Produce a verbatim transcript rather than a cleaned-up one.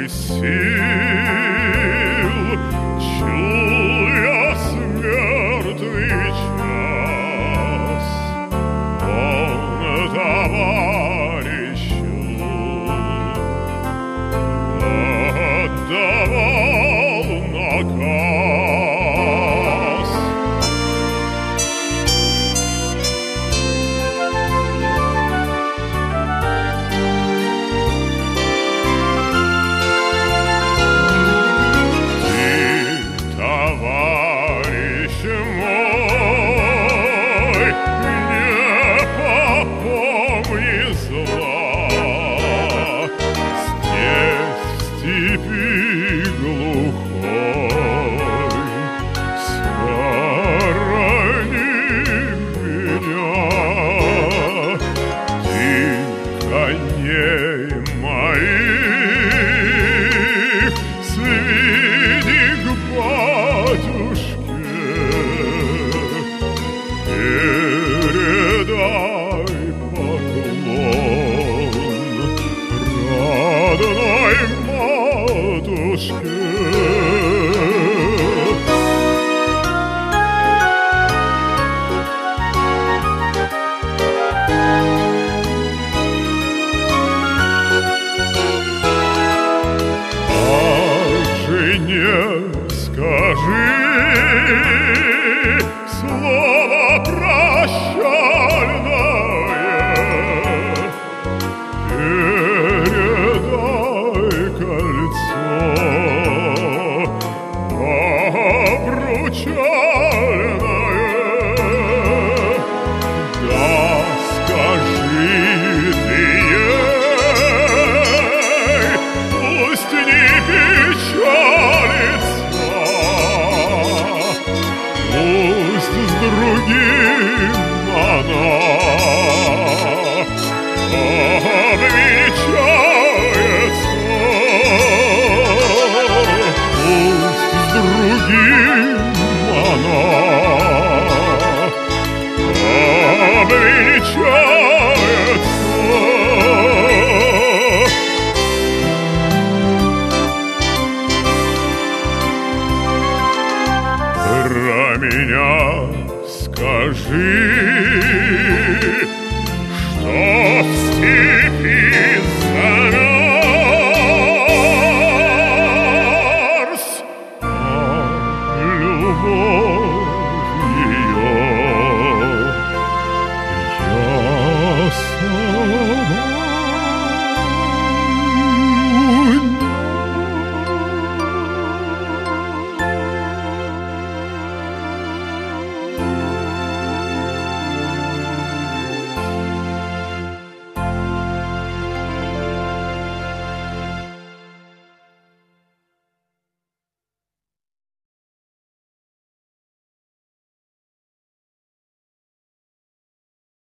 ли сил, чул я смертный час. Он товарищу отдавал наказ. Ты, товарищ мой, не попомни зла. Здесь, в степи глухой, схорони меня. Ты коней моих сведи к батюшке, передай поклон родной матушке. А жене скажи слово прощальное, передай кольцо обручальное. Да скажи ты ей, пусть не печалится, пусть с другим она обвенчается, пусть с другим она обвенчается. Про меня скажи, что в степи замерз, а любовь ее я сам.